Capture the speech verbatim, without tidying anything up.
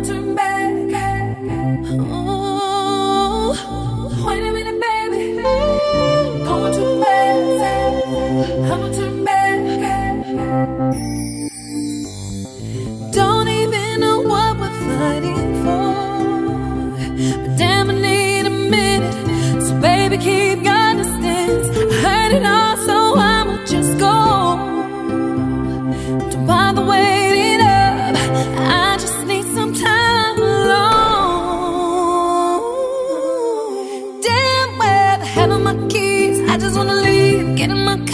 I'ma turn back. Oh, wait a minute, baby. Going too fast. I'ma turn back. Don't even know what we're fighting for, but damn, I need a minute. So baby, keep your distance. I heard it all, so I'ma just go. Don't bother waiting up, I just need some time alone. Damn well, I have my keys, I just wanna leave, get in my car.